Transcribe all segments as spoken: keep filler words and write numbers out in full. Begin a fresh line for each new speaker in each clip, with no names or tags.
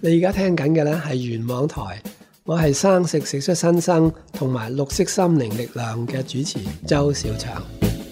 你而家聽緊嘅呢係原網台，我係生食食出新生同埋綠色心靈力量嘅主持周小祥。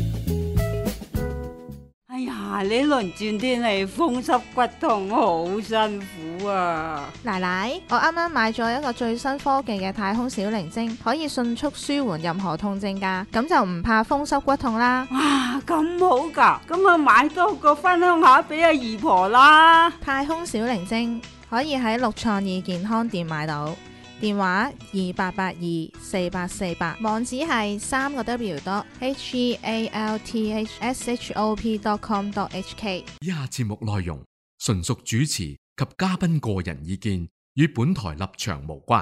哎呀，呢輪轉天氣風濕骨痛好辛苦啊！
奶奶，我啱啱買咗一個最新科技嘅太空小靈精，可以迅速舒緩任何痛症㗎，咁就唔怕風濕骨痛啦。
哇，咁好㗎，咁我買多個分享下俾阿姨婆啦。
太空小靈精可以喺六創意健康店買到，電話二八八二四八四八，網址係三個 W dot H E A L T H S H O P dot com dot H K。
以下節目內容純屬主持及嘉賓個人意見，與本台立場無關。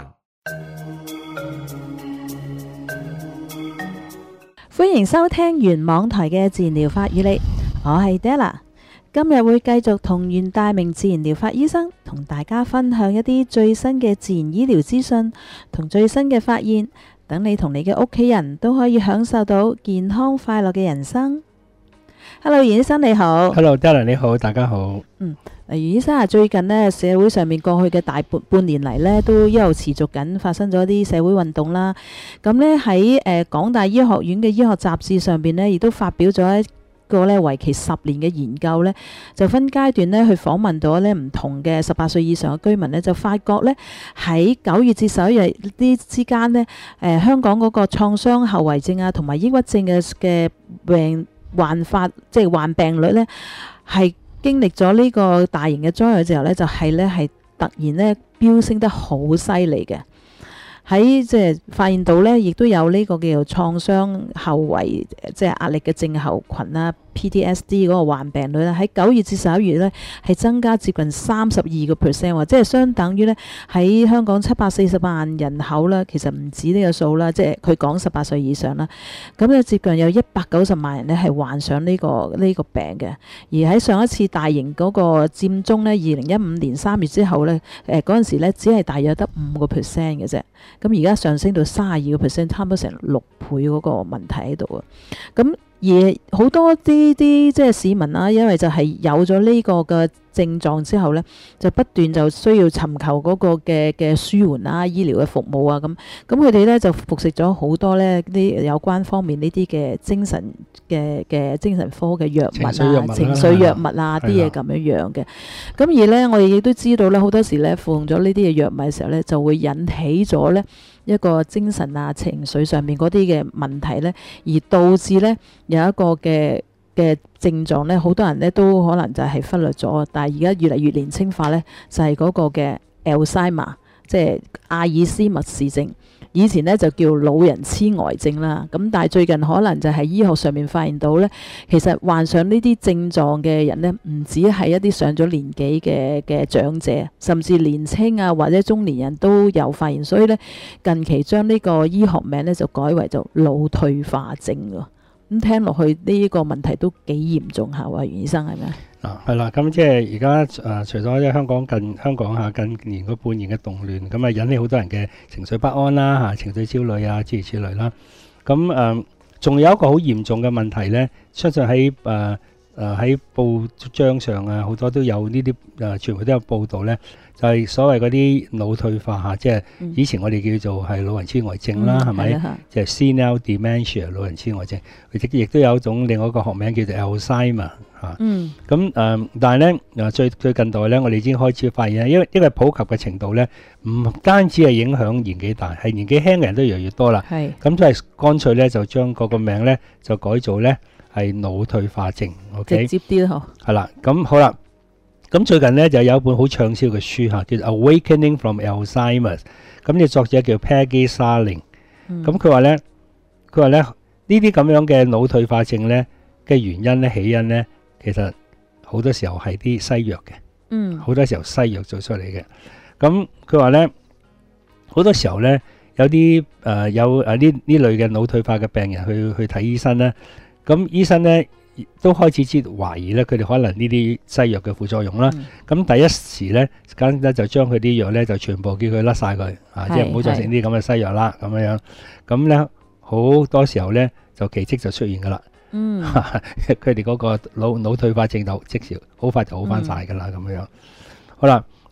歡迎收聽原網台嘅自然療法與你，我係 Della。今日會繼續同袁大明自然療法醫生同大家分享一啲最新嘅自然醫療資訊同最新嘅發現，等你同你嘅屋企人都可以享受到健康快樂嘅人生。Hello， 袁醫生你好。
Hello，Della 你好，大家好。
嗯，袁醫生啊，最近呢社會上面過去嘅大半半年嚟呢，都一路持續緊發生咗一啲社會運動啦。咁呢喺誒港大醫學院嘅醫學雜誌上邊呢，亦都發表咗一個咧為期十年嘅研究咧，就分階段咧去訪問到咧唔同嘅十八歲以上嘅居民咧，就發覺咧喺九月至十一月呢之間咧，誒、呃、香港嗰個創傷後遺症啊，同埋抑鬱症嘅嘅病患發即係患病率咧，係經歷咗呢個大型嘅災害之後咧，就係咧係突然咧飆升得好犀利嘅。喺即係發現到咧，亦都有呢個叫做創傷後遺即係壓力嘅症候群啦 P T S D 嗰個患病率咧，喺九月至十一月咧係增加接近三十二個 percent 喎，即係相等於咧喺香港七百四十萬人口啦，其實唔止呢個數啦，即係佢講十八歲以上啦，咁咧接近有一百九十萬人咧係患上呢個呢個病嘅，而喺上一次大型嗰個佔中咧，二零一五年三月之後咧，誒嗰陣時咧只係大約得五個 percent 嘅啫。咁而家上升到三十二個 percent， 差唔多成六倍嗰個問題喺度啊！咁而好多啲啲即係市民啦，因為就係有咗呢個嘅症狀之後呢，就不斷就需要尋求嗰個嘅嘅舒緩啦、醫療嘅服務啊咁。咁佢哋呢就服食咗好多呢啲有關方面呢啲嘅精神嘅嘅精神科嘅藥物啊、情緒藥物啊啲嘢咁樣樣嘅。咁而呢，我哋亦都知道呢，好多時呢服用咗呢啲嘅藥物嘅時候呢，就會引起咗呢一個精神啊、情緒上面嗰啲嘅問題呢，而導致呢有一個嘅嘅症狀呢，好多人呢都可能就係忽略咗，但係而家越嚟越年輕化呢，就係、是、嗰個嘅 Alzheimer， 即係阿爾斯密氏症。以前呢就叫老人痴呆症啦，咁但係最近可能就係醫學上面發現到呢，其實患上呢啲症狀嘅人呢，唔止係一啲上咗年紀嘅嘅長者，甚至年青啊或者中年人都有發現，所以呢，近期將呢個醫學名呢就改為做腦退化症喎。咁聽落去呢個問題都幾嚴重下喎，袁醫生係咪？
啊，係啦，咁即係而家誒，除咗喺香港近香港嚇近年嗰半年嘅動亂，咁啊引起好多人嘅情緒不安啦嚇，情緒焦慮啊諸如此類啦。咁誒，仲、呃、有一個好嚴重嘅問題咧，相信喺誒誒喺報章上啊，好多都有呢啲誒，全部都有報導咧。就係所謂嗰啲腦退化嚇，即係以前我哋叫做係老人痴呆症啦，係咪？即係 senile dementia 老人痴呆症，亦亦都有一種另外一個學名叫做 Alzheimer 嚇。嗯。咁誒，但係咧誒，最最近代咧，我哋已經開始發現咧，因為因為普及嘅程度咧，唔單止係影響年紀大，係年紀輕嘅人都越嚟越多啦。係。咁就係乾脆咧，就將嗰個名咧就改做咧係腦退化症。OK。直接啲咯，嗬。係啦，咁好啦。咁最近咧就有一本好暢銷嘅書嚇，叫做《Awakening from Alzheimer's》。咁呢個作者叫 Peggy Sarling。咁佢話咧，佢話咧呢啲咁樣嘅腦退化症咧嘅原因咧起因咧，其實好多時候係啲西藥嘅。嗯。好多時候西藥做出嚟嘅。咁佢話咧，好多時候咧有啲誒、呃、有誒呢呢類嘅腦退化嘅病人去去睇醫生咧，咁醫生咧，都開始知懷疑咧，佢哋可能呢啲西藥嘅副作用啦。咁、嗯、第一時咧，咁咧就將佢啲藥咧就全部叫佢甩晒佢，啊，即係唔好再食啲咁嘅西藥啦，咁樣樣。咁咧好多時候咧就奇蹟就出現噶啦。嗯，佢哋嗰個腦腦退化症就即時好快就好翻晒噶啦，咁樣樣。好啦，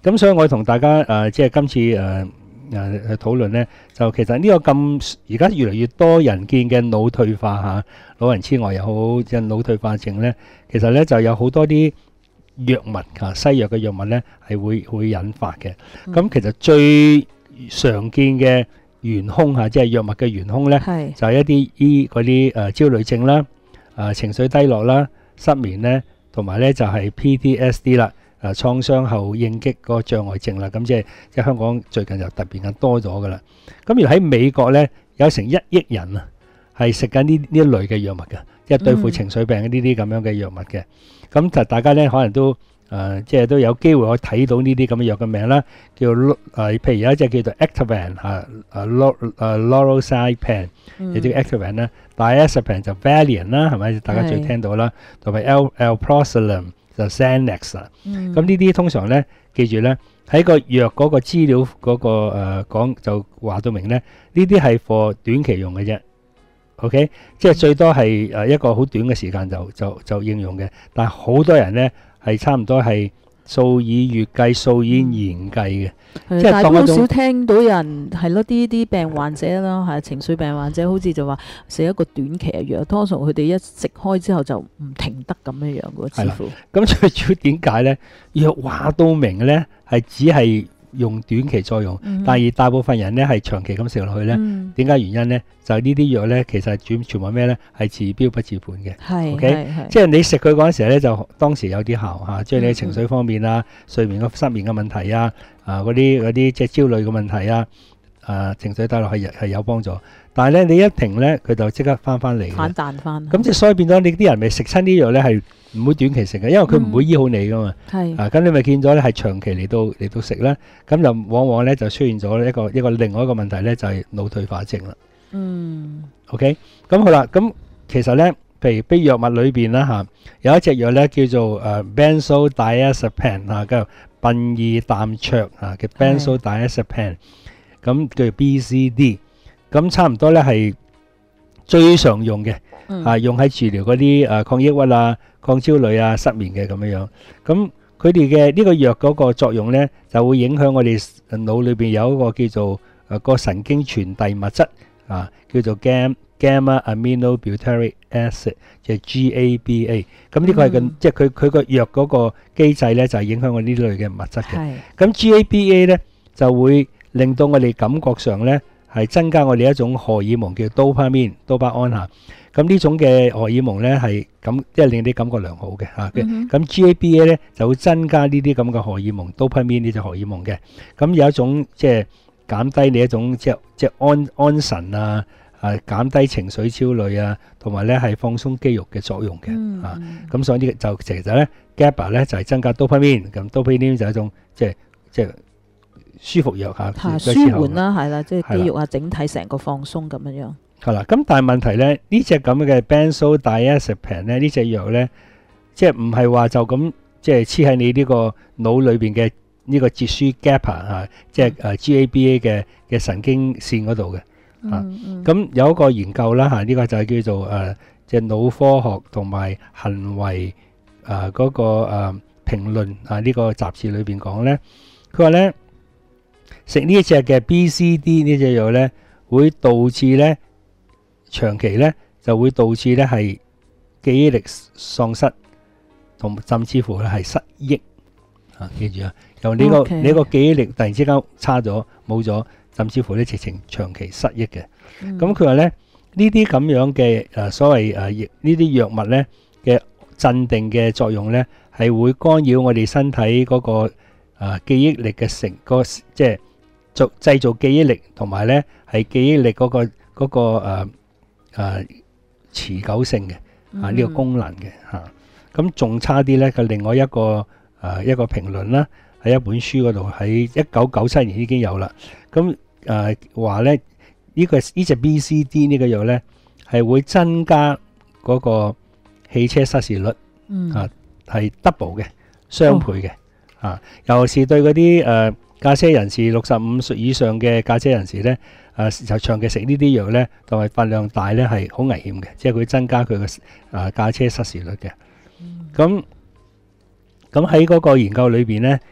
咁所以我同大家誒、呃、即係今次誒誒去討論咧，就其實呢個咁而家越嚟越多人見嘅腦退化嚇、啊，老人痴呆又好，即係腦退化症咧，其實咧就有好多啲藥物嚇、啊、西藥嘅藥物咧係會會引發嘅。咁、嗯、其實最常見嘅元兇嚇，即係藥物嘅元兇咧，
係
就係一啲醫嗰啲誒焦慮症啦、誒、呃、情緒低落啦、失眠咧，同埋咧就係 P T S D 啦。誒創傷後應激嗰個障礙症啦，咁即係即係香港最近就特別咁多咗噶啦。咁而喺美國咧，有成一億人啊，係食緊呢呢一類嘅藥物嘅，即係對付情緒病呢啲咁樣嘅藥物嘅。咁就大家咧可能都誒，即係都有機會可以睇到呢啲咁嘅藥嘅名啦，叫誒，譬如有一隻叫做 Ativan 嚇，誒 Lor 誒 Lorazepam，亦叫 Ativan 啦，Diazepam 就 Valium 啦，係咪？大家最聽到啦，同埋 L Alprazolam。就 Xanax 啊，咁呢啲通常咧，記住咧喺個藥嗰個資料嗰、嗰個誒講、呃、就話到明咧，呢啲係 for 短期用嘅啫 ，OK， 即係最多係誒一個好短嘅時間就就就應用嘅，但係好多人咧係差唔多係數以月計、數以年計嘅。
即係都好少聽到人係咯，啲啲病患者啦，係情緒病患者，好似就話食一個短期嘅藥，通常佢哋一食開之後就唔停得咁樣樣嘅，似乎。咁最主要點解咧？藥話到明咧，係只係用短期作用，嗯、但係大部分人咧係長期咁食落去咧。點解、嗯、原因咧？就係呢啲藥咧，其實全全部咩咧？係治標不治本嘅。係，OK，即係你食佢嗰陣時咧，就當時有啲效嚇，即係你情緒方面啊、嗯、睡眠嘅失眠嘅問題啊。啊！嗰啲嗰啲即係焦慮嘅問題啊，啊情緒低落係係有幫助，但係咧你一停咧，佢就即刻翻翻嚟，反彈翻。咁即係所以變咗你啲人咪食親啲藥咧係唔會短期食嘅，因為佢唔會醫好你噶嘛。係、嗯、啊，咁你咪見咗咧係長期嚟到嚟到食咧，咁就往往咧就出現咗一個一個另外一個問題咧就係、是、腦退化症啦。嗯。OK， 咁好啦，咁其實咧，譬如啲藥物裏邊啦嚇，有一隻藥咧叫做誒 Benzodiazepam 啊嘅。苯二氮卓啊嘅 Benzodiazepam， 咁叫做 B C D， 咁差唔多咧係最常用嘅，嗯、啊用喺治療嗰啲誒抗抑鬱啊、抗焦慮啊、失眠嘅咁樣樣。咁佢哋嘅呢個藥嗰個作用咧，就會影響我哋腦裏邊有一個叫做誒個神經傳遞物質啊，叫做 Gam Gamma Aminobutyric Acid， 即係 G A B A。咁呢個係個即係佢佢個藥嗰個機制咧，就係影響我呢類嘅物質嘅。咁 G A B A 咧就會令到我哋感覺上咧係增加我哋一種荷爾蒙叫 dopamine 多巴胺嚇。咁呢種嘅荷爾蒙咧係咁即係令你感覺良好嘅嚇。咁 G A B A 咧就會增加呢啲咁嘅荷爾蒙 dopamine 呢隻荷爾蒙嘅。咁有一種即係減低你一種即係即係安安神啊。係減低情緒焦慮啊，同埋咧係放鬆肌肉嘅作用嘅、嗯、啊。咁所以呢個就其實咧 GABA 咧就係、是、增加 dopamine， 咁 dopamine 就係一種即係即係舒服藥嚇，舒緩啦，係啦，即係肌肉啊，整體成個放鬆咁樣樣。係啦，咁但係問題咧，呢隻咁嘅 Benzodiazepam 咧，呢隻藥咧，即係唔係話就咁即係黐喺你呢個腦裏邊嘅呢個節樞 GABA 啊，即係誒 G A B A 嘅嘅神經線嗰度嘅。啊，咁有一個研究啦嚇，呢、這個就係叫做誒即係腦科學同埋行為誒嗰、呃那個誒、呃、評論啊，呢、這個雜誌裏邊講咧，佢話咧食呢一隻嘅 B C D 呢隻藥咧，會導致咧長期咧就會導致咧係記憶力喪失，同甚至乎咧係失憶啊！記住啊，由呢、這個 Okay. 你個記憶力突然之間差咗冇咗。甚至乎咧，直情長期失憶嘅。咁佢話咧，呢啲咁樣嘅誒所謂誒呢啲藥物咧嘅鎮定嘅作用咧，係會干擾我哋身體嗰個誒記憶力嘅成個即係做製造記憶力，同埋咧係記憶力嗰個嗰個誒誒持久性嘅啊呢個功能嘅嚇。咁仲差啲咧，佢另外一個誒一個評論啦，喺一本書嗰度喺一九九七年已經有啦。咁誒話咧，呢個呢隻 B C D 呢個藥咧係會增加嗰個汽車失事率，嗯、啊係 double 嘅雙倍嘅、哦、啊，尤其是對嗰啲誒駕車人士六十五歲以上嘅駕車人士咧，誒、啊、就長期食呢啲藥咧，同埋份量大咧係好危險嘅，即係佢增加佢嘅誒駕車失事率嘅。咁咁喺嗰個研究裏邊咧。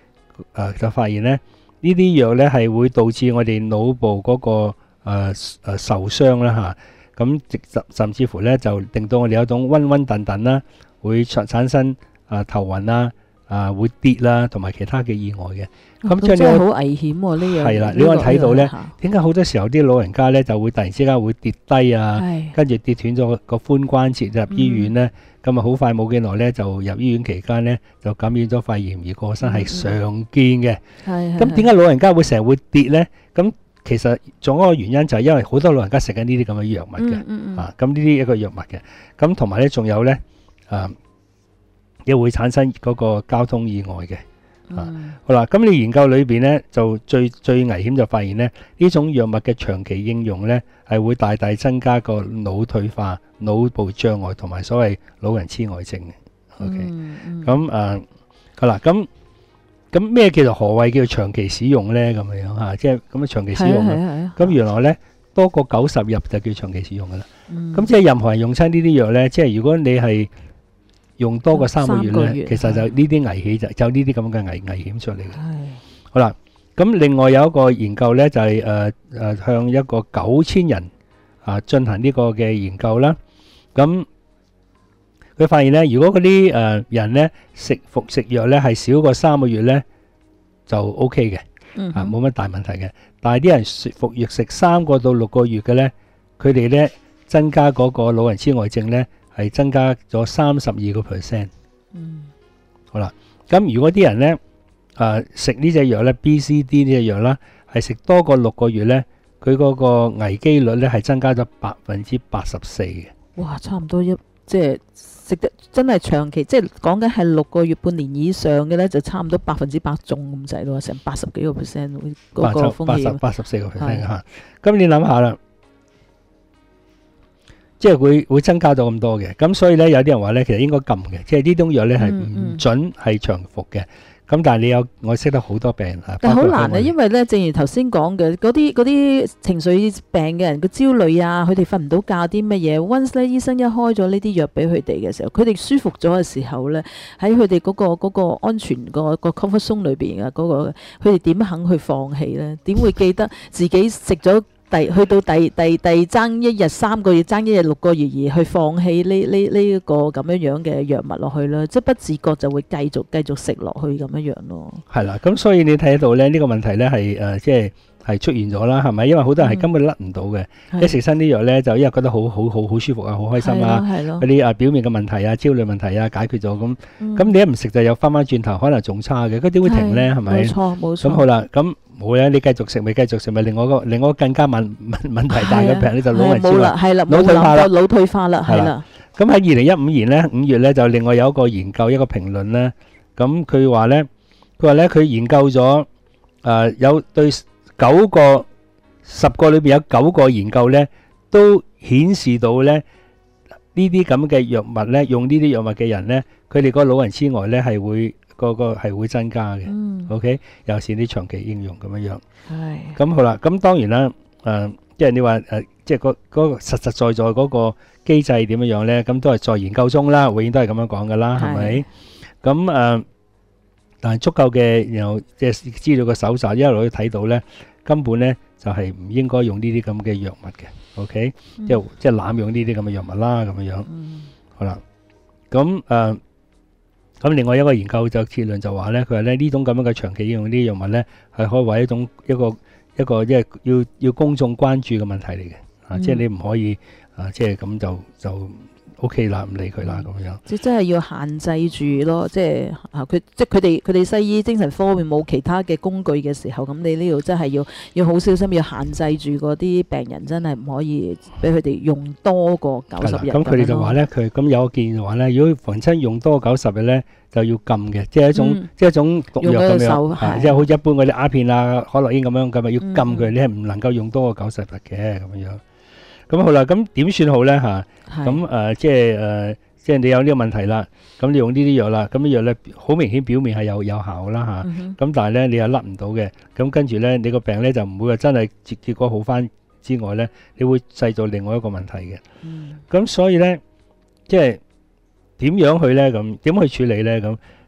誒就發現咧，呢啲藥咧係會導致我哋腦部嗰個誒誒受傷啦嚇，咁直甚甚至乎咧就令到我哋有一種暈暈頓頓啦，會產產生誒頭暈啦。啊，會跌啦，同埋其他嘅意外嘅。咁
真係好危險喎！呢樣
係啦，你可以睇到咧，點解好多時候啲老人家咧就會突然之間會跌低啊，跟住跌斷咗個髖關節入醫院咧，咁啊好快冇幾耐咧就入醫院期間咧就感染咗肺炎而過身，係常見嘅。係咁點解老人家會成日會跌咧？咁其實仲有一個原因就係因為好多老人家食緊呢啲咁嘅藥物嘅，啊咁呢啲一個藥物嘅，咁同埋咧仲有咧啊。亦會產生嗰個交通意外嘅，啊，好啦，咁你研究裏邊咧就最最危險就發現咧呢種藥物嘅長期應用咧係會大大增加個腦退化、腦部障礙同埋所謂老人痴呆症嘅。OK，咁誒好啦，咁咁咩叫做何謂叫做長期使用咧？咁樣樣嚇，即係咁樣長期使用啊。咁原來咧多過九十日就叫長期使用噶啦。咁即係任何人用親呢啲藥咧，即係如果你係用多過三個月咧，其實就呢啲危險就就呢啲咁嘅危危險出嚟嘅。好啦，咁另外有一個研究咧，就係誒誒向一個九千人啊進行呢個嘅研究啦。咁佢發現咧，如果嗰啲誒人咧食服食藥咧係少過三個月咧，就 O K 嘅，啊冇乜大問題嘅。但係啲人食服藥食三個到六個月嘅咧，佢哋咧增加嗰個老人痴呆症咧。係增加咗三十二個 percent。嗯，好啦，咁如果啲人咧，誒食呢隻藥咧 ，B C D 呢隻藥啦，係食多過六個月咧，佢嗰個危機率咧係增加咗百分之八十四嘅。
哇，差唔多一即係食得真係長期，即係講緊係六個月、半年以上嘅咧，就差唔多百分之百中咁滯咯，成八十幾個 percent 嗰個風險。
八十四個 percent 嚇，咁你諗下啦。即係會會增加到咁多嘅，咁所以咧有啲人話咧，其實應該禁嘅，即係呢種藥咧係唔準係長服嘅。咁但係你有我識得好多病人啊，
但係好難啊，因為咧，正如頭先講嘅嗰啲嗰啲情緒病嘅人，個焦慮啊，佢哋瞓唔到覺啲乜嘢。Once 咧醫生一開咗呢啲藥俾佢哋嘅時候，佢哋舒服咗嘅時候咧，喺佢哋嗰個嗰個安全個個 comfort zone 裏邊啊，嗰個佢哋點肯去放棄咧？點會記得自己食咗？第去到第第第爭一日三個月，爭一日六個月而去放棄呢呢呢一個咁樣樣嘅藥物落去啦，即係不自覺就會繼續繼續食落去咁樣樣咯。係
啦，咁所以你睇到咧呢個問題咧係誒即係係出現咗啦，係咪？因為好多人係根本甩唔到嘅，一食親啲藥咧就因為覺得好好好好舒服啊，好開心啊，嗰啲啊表面嘅問題啊、焦慮問題啊解決咗咁，咁你一唔食就又翻翻轉頭，可能仲差嘅，嗰點會停咧？係咪？
冇錯冇錯。
咁好啦，咁。冇啊！你繼續食咪繼續食咪，另外一個另外一個更加問問問題大嘅病咧就老人痴呆，
係啦，
腦退化啦，
腦退化啦，係啦。
咁喺二零一五年咧五月咧就另外有一個研究一個評論咧，咁佢話咧佢話咧佢研究咗誒有對九個十個裏邊有九個研究咧都顯示到咧呢啲咁嘅藥物咧用呢啲藥物嘅人咧佢哋個老人痴呆咧係會。個個係會增加嘅、嗯、，OK， 尤其是啲長期應用咁樣樣。係，咁好啦，咁當然啦，誒、呃，即係你話誒、呃，即係嗰嗰個實實在在嗰個機制點樣樣咧，咁都係在研究中啦，永遠都係咁樣講噶啦，係咪？咁誒、呃，但係足夠嘅然後即係資料嘅搜集一路可以睇到咧，根本咧就係、是、唔應該用呢啲咁嘅藥物嘅 ，OK，、嗯、即係即係濫用呢啲咁嘅藥物啦，咁樣樣。嗯、好啦，咁誒。呃咁另外一個研究就結論就話咧，佢話咧呢種咁樣嘅長期應用呢啲藥物咧，係可以為一種一個一個即係要要公眾關注嘅問題嚟嘅，啊，即係你唔可以啊，即係咁就就 O K 啦，唔理佢啦咁樣。
即係真係要限制住咯，即係啊，佢即係佢哋佢哋西醫精神科方面冇其他嘅工具嘅時候，咁你呢度真係要要好小心，要限制住嗰啲病人，真係唔可以俾佢哋用多過九十日。
咁佢哋就話咧，佢咁有個建議話咧，如果逢親用多過九十日咧，就要禁嘅，即係一種、嗯、即係一種毒藥咁樣，即係好似一般嗰啲鴉片啊、可樂煙咁樣咁啊，要禁佢，嗯、你係唔能夠用多過九十日嘅咁樣。咁好啦，咁點算好咧嚇？咁誒、呃、即係誒、呃、即係你有呢個問題啦，咁你用呢啲藥啦，咁啲藥咧好明顯表面係有有效啦嚇。咁、嗯、但係咧你又甩唔到嘅，咁跟住咧你個病咧就唔會話真係結結果好翻之外咧，你會製造另外一個問題嘅。咁、嗯、所以咧即係點樣去咧咁點去處理咧咁？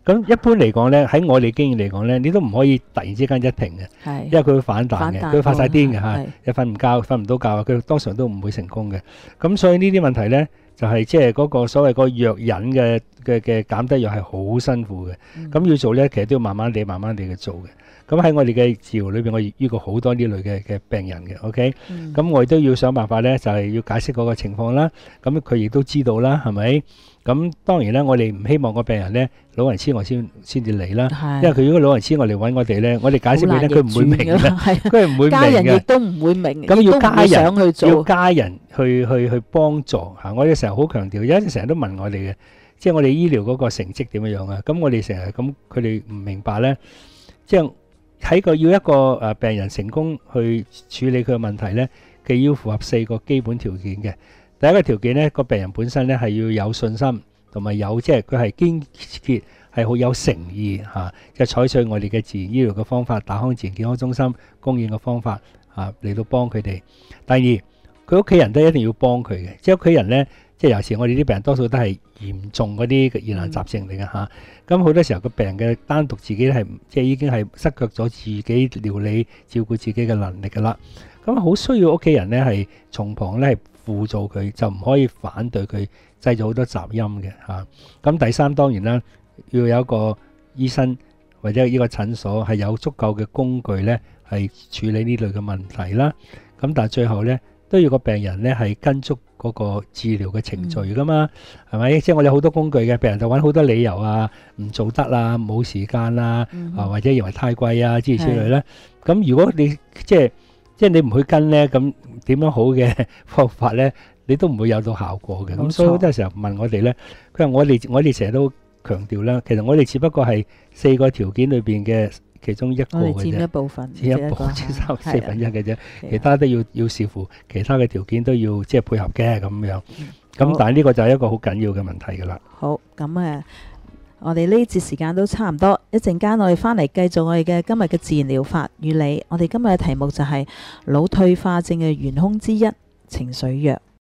咁一般嚟講咧，喺我哋經驗嚟講咧，你都唔可以突然之間一停嘅，
係
因為佢會反彈嘅，
反彈
佢會發晒癲嘅嚇
係，
一瞓唔覺、瞓唔到覺，佢當場都唔會成功嘅。咁所以呢啲問題咧，就係即係嗰個所謂個藥引嘅嘅嘅減低藥係好辛苦嘅。咁要做咧，其實都要慢慢地、慢慢地去做嘅。咁喺我哋嘅治療裏邊，我遇過好多呢類嘅嘅病人嘅，OK。咁我亦都要想辦法咧，就係要解釋嗰個情況啦。咁佢亦都知道啦，係咪？咁當然咧，我哋唔希望個病人咧老人痴呆先先至嚟啦，
係
因為佢如果老人痴呆嚟揾我哋咧，我哋解釋俾咧，佢唔會明嘅，
係
佢係唔會明
家人亦
嘅。
都唔會明，
咁要家
亦都唔會想去
人要
做。
家人去去去幫助嚇，我哋成日好強調，有陣成日都問我哋嘅，即係我哋醫療嗰個成績點樣樣啊？咁我哋成日咁，佢哋唔明白咧，即係喺個要一個誒病人成功去處理佢嘅問題咧，佢要符合四個基本條件嘅。第一個條件咧，個病人本身咧係要有信心，同埋有即係佢係堅決係好有誠意嚇，即係採取我哋嘅自然醫療嘅方法，大康自然健康中心供應嘅方法嚇嚟到幫佢哋。第二，佢屋企人都一定要幫佢嘅，即係屋企人咧，即係尤其是我哋啲病人多數都係嚴重嗰啲疑難雜症嚟嘅嚇。咁好多時候個病人嘅單獨自己係即係已經係失卻咗自己料理照顧自己嘅能力㗎啦。咁好需要屋企人咧係從旁咧係輔助佢，就唔可以反對佢，製造好多雜音嘅嚇。咁第三當然啦，要有一個醫生或者呢個診所係有足夠嘅工具咧，係處理呢類嘅問題啦。咁但係最後咧都要個病人咧係跟足嗰個治療嘅程序噶嘛，係咪？即係我哋好多工具嘅，病人就揾好多理由啊，唔做得啦，冇時間啦，啊或者認為太貴啊之類之類咧。咁如果你即係即係你唔去跟咧，咁點樣好嘅方法咧，你都唔會有到效果嘅。咁所以好多時候問我哋咧，佢話我哋我哋成日都強調啦，其實我哋只不過係四個條件裏邊嘅其中一個嘅啫，
我哋佔一部分，
佔一部佔三四分一嘅啫，其他都要要視乎其他嘅條件都要即係配合嘅咁樣。咁但係呢個就係一個好緊要嘅問題㗎啦。
好，咁誒，我哋呢節時間都差唔多，一陣間我哋翻嚟繼續我哋嘅今日嘅自然療法與你。我哋今日嘅題目就係腦退化症嘅元兇之一，情緒藥。